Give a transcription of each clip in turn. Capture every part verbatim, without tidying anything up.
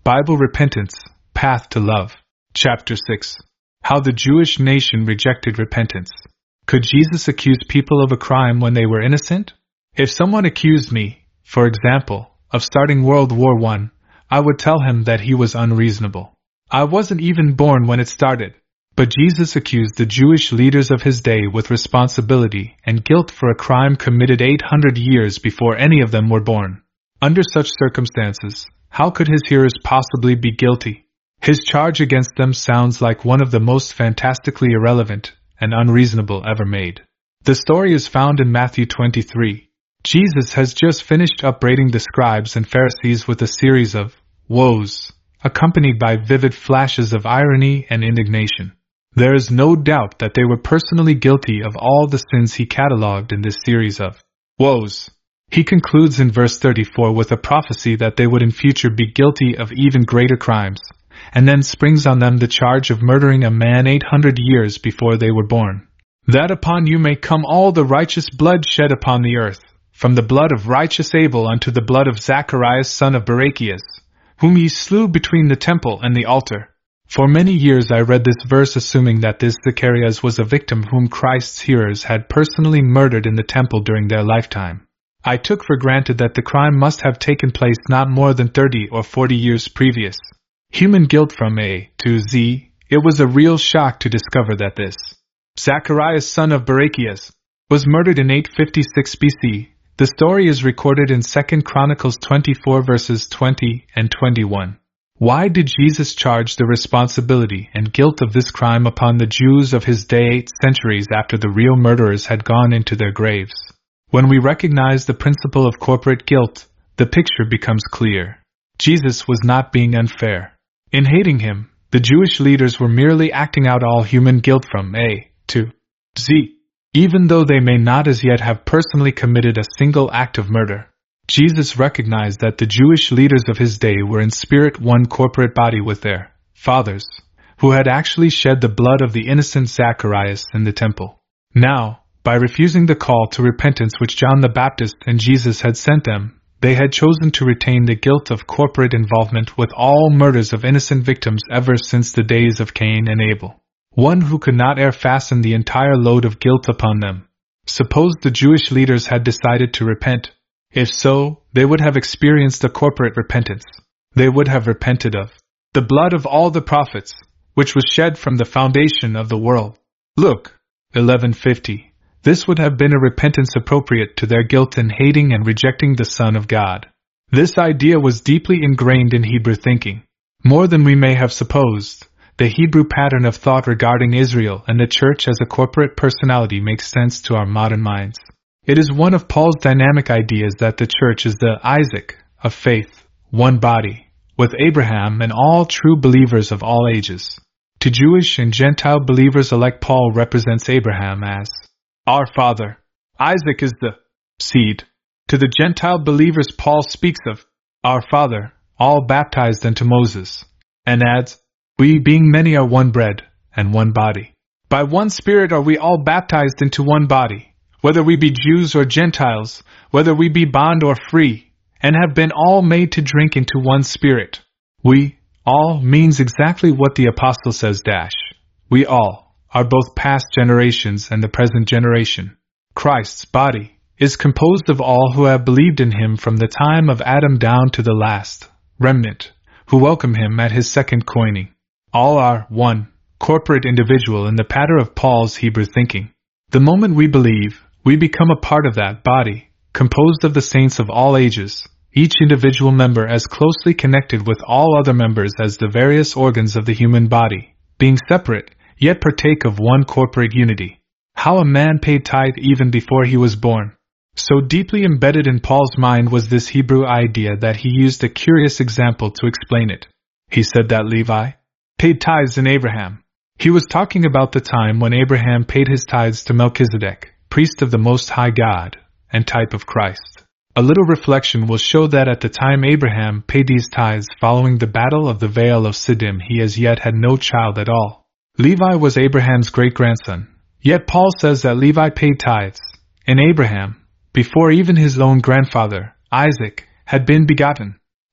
Bible Repentance, Path to Love. Chapter six. How the Jewish nation rejected repentance. Could Jesus accuse people of a crime when they were innocent? If someone accused me, for example, of starting World War One, I would tell him that he was unreasonable. I wasn't even born when it started. But Jesus accused the Jewish leaders of his day with responsibility and guilt for a crime committed eight hundred years before any of them were born. Under such circumstances, how could his hearers possibly be guilty? His charge against them sounds like one of the most fantastically irrelevant and unreasonable ever made. The story is found in Matthew twenty-three. Jesus has just finished upbraiding the scribes and Pharisees with a series of woes, accompanied by vivid flashes of irony and indignation. There is no doubt that they were personally guilty of all the sins he catalogued in this series of woes. He concludes in verse thirty-four with a prophecy that they would in future be guilty of even greater crimes, and then springs on them the charge of murdering a man eight hundred years before they were born. That upon you may come all the righteous blood shed upon the earth, from the blood of righteous Abel unto the blood of Zacharias son of Barachias, whom ye slew between the temple and the altar. For many years I read this verse assuming that this Zacharias was a victim whom Christ's hearers had personally murdered in the temple during their lifetime. I took for granted that the crime must have taken place not more than thirty or forty years previous. Human guilt from A to Z, it was a real shock to discover that this Zacharias son of Barachias was murdered in eight fifty-six B C. The story is recorded in Second Chronicles twenty-four verses twenty and twenty-one. Why did Jesus charge the responsibility and guilt of this crime upon the Jews of his day eight centuries after the real murderers had gone into their graves? When we recognize the principle of corporate guilt, the picture becomes clear. Jesus was not being unfair. In hating him, the Jewish leaders were merely acting out all human guilt from A to Z, even though they may not as yet have personally committed a single act of murder. Jesus recognized that the Jewish leaders of his day were in spirit one corporate body with their fathers, who had actually shed the blood of the innocent Zacharias in the temple. Now, by refusing the call to repentance which John the Baptist and Jesus had sent them, they had chosen to retain the guilt of corporate involvement with all murders of innocent victims ever since the days of Cain and Abel. One who could not e'er fasten the entire load of guilt upon them. Suppose the Jewish leaders had decided to repent. If so, they would have experienced a corporate repentance. They would have repented of the blood of all the prophets, which was shed from the foundation of the world. Luke eleven fifty. This would have been a repentance appropriate to their guilt in hating and rejecting the Son of God. This idea was deeply ingrained in Hebrew thinking. More than we may have supposed, the Hebrew pattern of thought regarding Israel and the church as a corporate personality makes sense to our modern minds. It is one of Paul's dynamic ideas that the church is the Isaac of faith, one body, with Abraham and all true believers of all ages. To Jewish and Gentile believers alike, Paul represents Abraham as our father. Isaac is the seed. To the Gentile believers, Paul speaks of our father, all baptized unto Moses, and adds, we being many are one bread and one body. By one Spirit are we all baptized into one body, whether we be Jews or Gentiles, whether we be bond or free, and have been all made to drink into one Spirit. We, all, means exactly what the apostle says dash. We all are both past generations and the present generation. Christ's body is composed of all who have believed in him from the time of Adam down to the last remnant, who welcome him at his second coining. All are one corporate individual in the pattern of Paul's Hebrew thinking. The moment we believe, we become a part of that body, composed of the saints of all ages, each individual member as closely connected with all other members as the various organs of the human body, being separate, yet partake of one corporate unity. How a man paid tithe even before he was born. So deeply embedded in Paul's mind was this Hebrew idea that he used a curious example to explain it. He said that Levi paid tithes in Abraham. He was talking about the time when Abraham paid his tithes to Melchizedek, priest of the Most High God, and type of Christ. A little reflection will show that at the time Abraham paid these tithes following the battle of the Vale of Siddim, he as yet had no child at all. Levi was Abraham's great-grandson, yet Paul says that Levi paid tithes in Abraham before even his own grandfather, Isaac, had been begotten.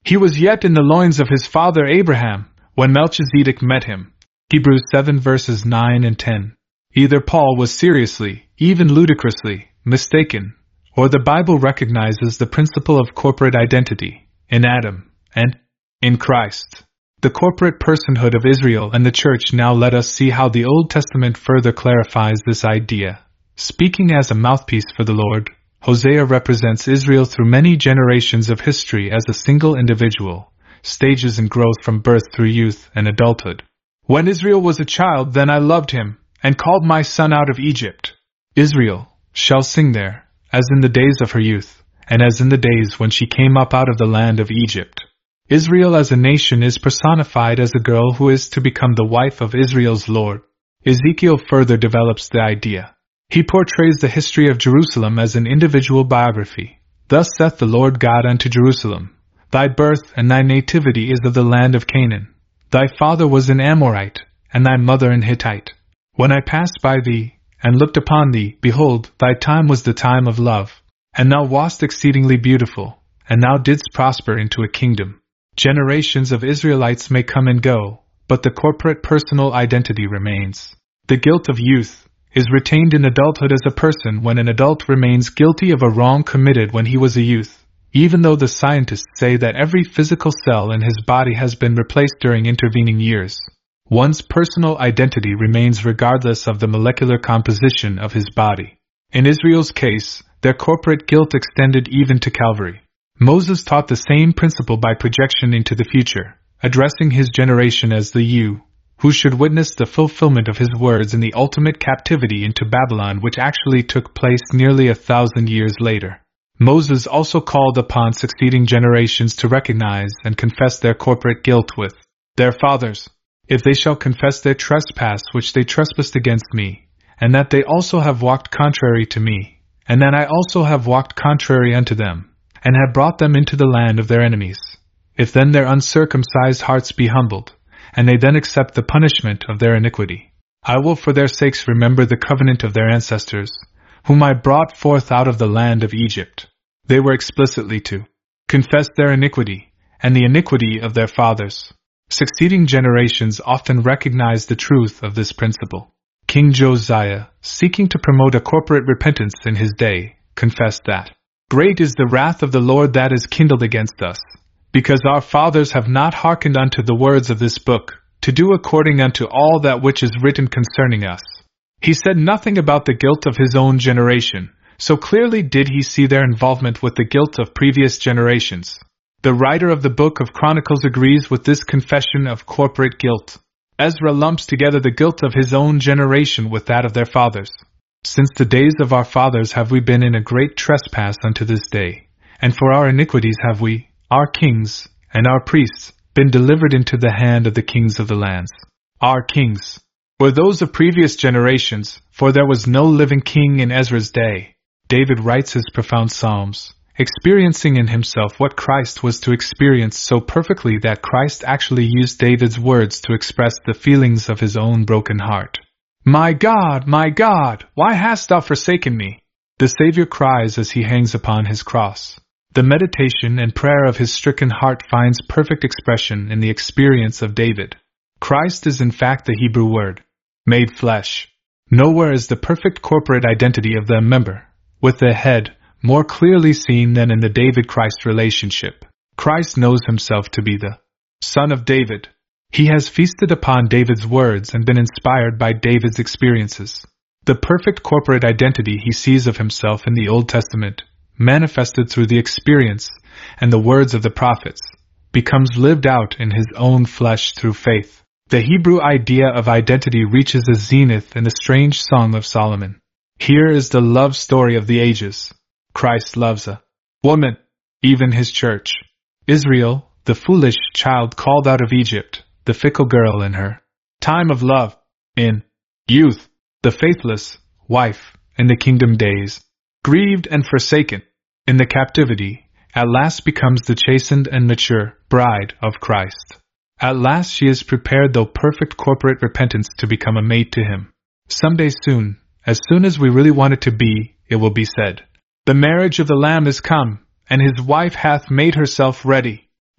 He was yet in the loins of his father Abraham, when Melchizedek met him. Hebrews seven verses nine and ten. Either Paul was seriously, even ludicrously, mistaken, or the Bible recognizes the principle of corporate identity, in Adam, and in Christ. The corporate personhood of Israel and the Church. Now let us see how the Old Testament further clarifies this idea. Speaking as a mouthpiece for the Lord, Hosea represents Israel through many generations of history as a single individual, stages in growth from birth through youth and adulthood. When Israel was a child, then I loved him, and called my son out of Egypt. Israel shall sing there, as in the days of her youth, and as in the days when she came up out of the land of Egypt. Israel as a nation is personified as a girl who is to become the wife of Israel's Lord. Ezekiel further develops the idea. He portrays the history of Jerusalem as an individual biography. Thus saith the Lord God unto Jerusalem, Thy birth and thy nativity is of the land of Canaan. Thy father was an Amorite, and thy mother an Hittite. When I passed by thee, and looked upon thee, behold, thy time was the time of love, and thou wast exceedingly beautiful, and thou didst prosper into a kingdom. Generations of Israelites may come and go, but the corporate personal identity remains. The guilt of youth is retained in adulthood as a person when an adult remains guilty of a wrong committed when he was a youth, even though the scientists say that every physical cell in his body has been replaced during intervening years. One's personal identity remains regardless of the molecular composition of his body. In Israel's case, their corporate guilt extended even to Calvary. Moses taught the same principle by projection into the future, addressing his generation as the you, who should witness the fulfillment of his words in the ultimate captivity into Babylon, which actually took place nearly a thousand years later. Moses also called upon succeeding generations to recognize and confess their corporate guilt with their fathers, if they shall confess their trespass which they trespassed against me, and that they also have walked contrary to me, and that I also have walked contrary unto them, and have brought them into the land of their enemies. If then their uncircumcised hearts be humbled, and they then accept the punishment of their iniquity, I will for their sakes remember the covenant of their ancestors, whom I brought forth out of the land of Egypt. They were explicitly to confess their iniquity, and the iniquity of their fathers. Succeeding generations often recognize the truth of this principle. King Josiah, seeking to promote a corporate repentance in his day, confessed that, Great is the wrath of the Lord that is kindled against us, because our fathers have not hearkened unto the words of this book, to do according unto all that which is written concerning us. He said nothing about the guilt of his own generation, so clearly did he see their involvement with the guilt of previous generations. The writer of the book of Chronicles agrees with this confession of corporate guilt. Ezra lumps together the guilt of his own generation with that of their fathers. Since the days of our fathers have we been in a great trespass unto this day, and for our iniquities have we, our kings, and our priests, been delivered into the hand of the kings of the lands. Our kings were those of previous generations, for there was no living king in Ezra's day. David writes his profound psalms, experiencing in himself what Christ was to experience so perfectly that Christ actually used David's words to express the feelings of his own broken heart. My God, my God, why hast thou forsaken me? The Savior cries as he hangs upon his cross. The meditation and prayer of his stricken heart finds perfect expression in the experience of David. Christ is in fact the Hebrew word, made flesh. Nowhere is the perfect corporate identity of the member, with the head, more clearly seen than in the David-Christ relationship. Christ knows himself to be the Son of David. He has feasted upon David's words and been inspired by David's experiences. The perfect corporate identity he sees of himself in the Old Testament, manifested through the experience and the words of the prophets, becomes lived out in his own flesh through faith. The Hebrew idea of identity reaches a zenith in the strange Song of Solomon. Here is the love story of the ages. Christ loves a woman, even his church. Israel, the foolish child called out of Egypt, the fickle girl in her time of love, in youth, the faithless wife in the kingdom days, grieved and forsaken in the captivity, at last becomes the chastened and mature bride of Christ. At last she is prepared through perfect corporate repentance to become a mate to him. Someday soon, as soon as we really want it to be, it will be said, The marriage of the Lamb is come, and his wife hath made herself ready.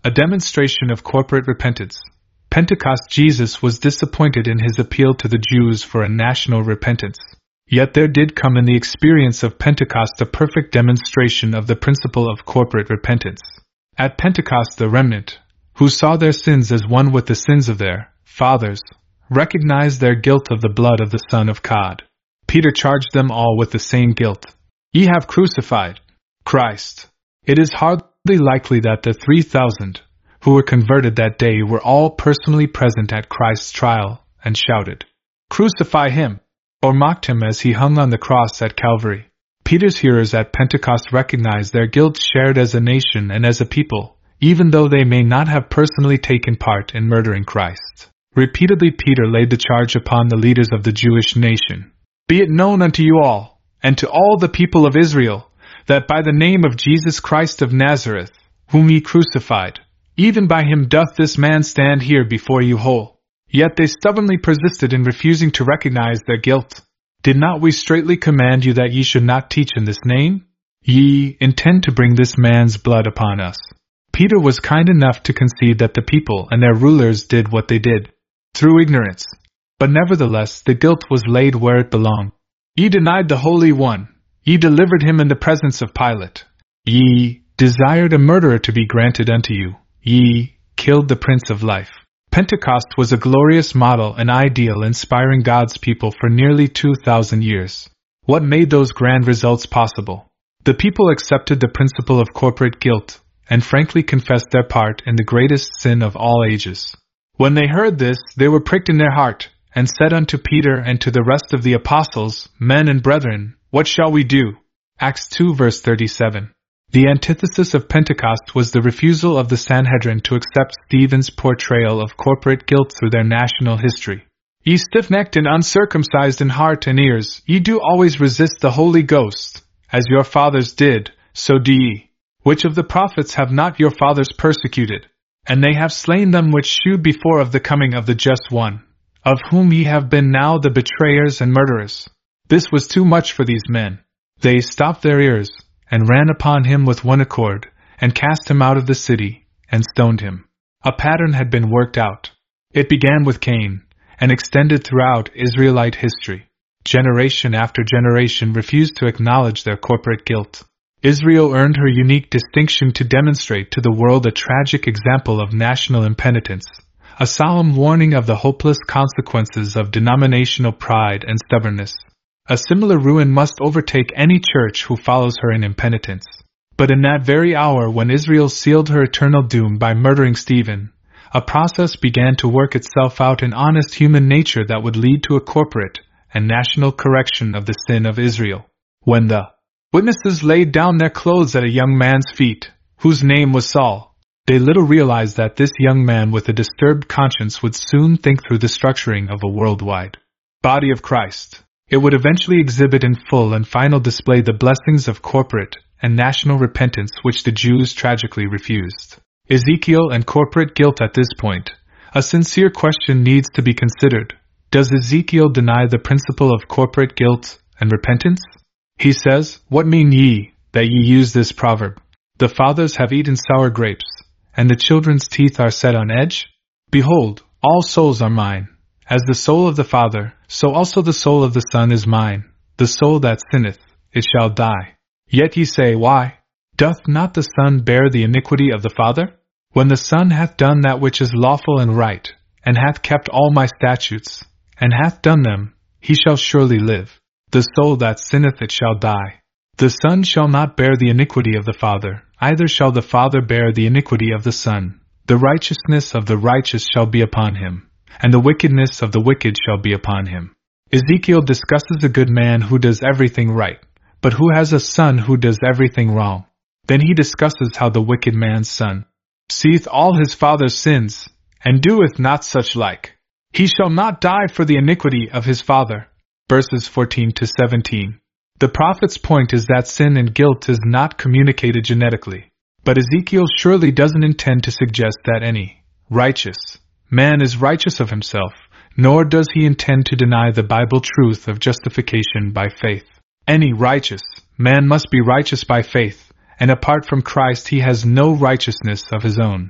A demonstration of corporate repentance. Pentecost Jesus was disappointed in his appeal to the Jews for a national repentance. Yet there did come in the experience of Pentecost a perfect demonstration of the principle of corporate repentance. At Pentecost the remnant, who saw their sins as one with the sins of their fathers, recognized their guilt of the blood of the Son of God. Peter charged them all with the same guilt. Ye have crucified Christ. It is hardly likely that the three thousand who were converted that day were all personally present at Christ's trial and shouted, "Crucify him!" or mocked him as he hung on the cross at Calvary. Peter's hearers at Pentecost recognized their guilt shared as a nation and as a people, even though they may not have personally taken part in murdering Christ. Repeatedly Peter laid the charge upon the leaders of the Jewish nation. Be it known unto you all, and to all the people of Israel, that by the name of Jesus Christ of Nazareth, whom ye crucified, even by him doth this man stand here before you whole. Yet they stubbornly persisted in refusing to recognize their guilt. Did not we straitly command you that ye should not teach in this name? Ye intend to bring this man's blood upon us. Peter was kind enough to concede that the people and their rulers did what they did through ignorance. But nevertheless the guilt was laid where it belonged. Ye denied the Holy One. Ye delivered him in the presence of Pilate. Ye desired a murderer to be granted unto you. Ye killed the Prince of Life. Pentecost was a glorious model and ideal inspiring God's people for nearly two thousand years. What made those grand results possible? The people accepted the principle of corporate guilt and frankly confessed their part in the greatest sin of all ages. When they heard this, they were pricked in their heart, and said unto Peter and to the rest of the apostles, Men and brethren, what shall we do? Acts two verse thirty-seven. The antithesis of Pentecost was the refusal of the Sanhedrin to accept Stephen's portrayal of corporate guilt through their national history. Ye stiff-necked and uncircumcised in heart and ears, ye do always resist the Holy Ghost, as your fathers did, so do ye. Which of the prophets have not your fathers persecuted? And they have slain them which shewed before of the coming of the Just One, of whom ye have been now the betrayers and murderers. This was too much for these men. They stopped their ears, and ran upon him with one accord, and cast him out of the city, and stoned him. A pattern had been worked out. It began with Cain, and extended throughout Israelite history. Generation after generation refused to acknowledge their corporate guilt. Israel earned her unique distinction to demonstrate to the world a tragic example of national impenitence, a solemn warning of the hopeless consequences of denominational pride and stubbornness. A similar ruin must overtake any church who follows her in impenitence. But in that very hour when Israel sealed her eternal doom by murdering Stephen, a process began to work itself out in honest human nature that would lead to a corporate and national correction of the sin of Israel. When the witnesses laid down their clothes at a young man's feet, whose name was Saul, they little realized that this young man with a disturbed conscience would soon think through the structuring of a worldwide body of Christ. It would eventually exhibit in full and final display the blessings of corporate and national repentance which the Jews tragically refused. Ezekiel and corporate guilt at this point. A sincere question needs to be considered. Does Ezekiel deny the principle of corporate guilt and repentance? He says, What mean ye, that ye use this proverb? The fathers have eaten sour grapes, and the children's teeth are set on edge? Behold, all souls are mine. As the soul of the Father, so also the soul of the Son is mine. The soul that sinneth, it shall die. Yet ye say, Why? Doth not the Son bear the iniquity of the Father? When the Son hath done that which is lawful and right, and hath kept all my statutes, and hath done them, he shall surely live. The soul that sinneth, it shall die. The Son shall not bear the iniquity of the Father, either shall the Father bear the iniquity of the Son. The righteousness of the righteous shall be upon him, and the wickedness of the wicked shall be upon him. Ezekiel discusses a good man who does everything right, but who has a son who does everything wrong. Then he discusses how the wicked man's son seeth all his father's sins, and doeth not such like. He shall not die for the iniquity of his father. Verses fourteen to seventeen. The prophet's point is that sin and guilt is not communicated genetically, but Ezekiel surely doesn't intend to suggest that any righteous man is righteous of himself, nor does he intend to deny the Bible truth of justification by faith. Any righteous man must be righteous by faith, and apart from Christ he has no righteousness of his own.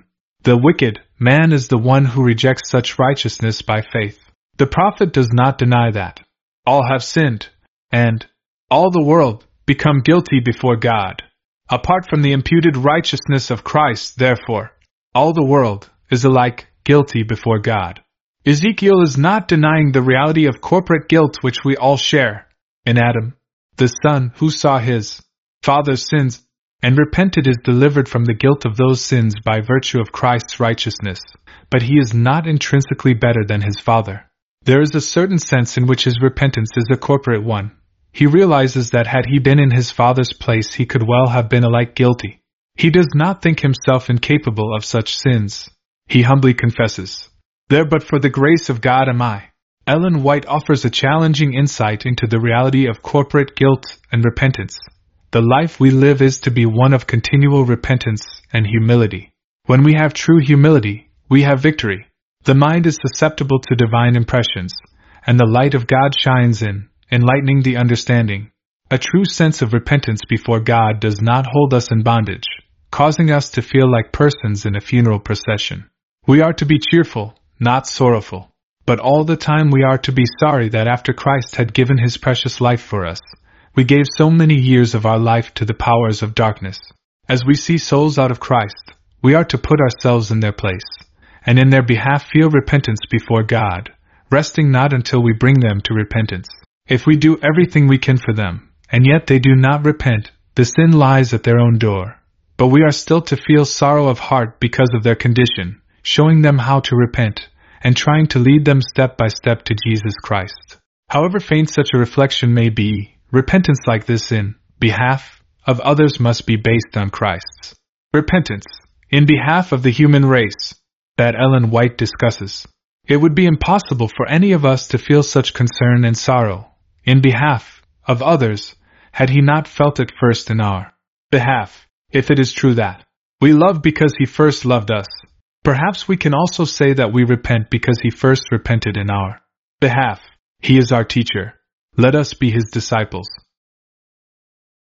The wicked man is the one who rejects such righteousness by faith. The prophet does not deny that all have sinned, and all the world become guilty before God. Apart from the imputed righteousness of Christ, therefore, all the world is alike guilty before God. Ezekiel is not denying the reality of corporate guilt which we all share. In Adam, the son who saw his father's sins and repented is delivered from the guilt of those sins by virtue of Christ's righteousness, but he is not intrinsically better than his father. There is a certain sense in which his repentance is a corporate one. He realizes that had he been in his father's place he could well have been alike guilty. He does not think himself incapable of such sins. He humbly confesses, "There but for the grace of God am I." Ellen White offers a challenging insight into the reality of corporate guilt and repentance. The life we live is to be one of continual repentance and humility. When we have true humility, we have victory. The mind is susceptible to divine impressions, and the light of God shines in, enlightening the understanding. A true sense of repentance before God does not hold us in bondage, causing us to feel like persons in a funeral procession. We are to be cheerful, not sorrowful, but all the time we are to be sorry that after Christ had given his precious life for us, we gave so many years of our life to the powers of darkness. As we see souls out of Christ, we are to put ourselves in their place, and in their behalf feel repentance before God, resting not until we bring them to repentance. If we do everything we can for them, and yet they do not repent, the sin lies at their own door. But we are still to feel sorrow of heart because of their condition, showing them how to repent, and trying to lead them step by step to Jesus Christ. However faint such a reflection may be, repentance like this in behalf of others must be based on Christ's repentance in behalf of the human race that Ellen White discusses. It would be impossible for any of us to feel such concern and sorrow in behalf of others had he not felt it first in our behalf. If it is true that we love because he first loved us, perhaps we can also say that we repent because he first repented in our behalf. He is our teacher. Let us be his disciples.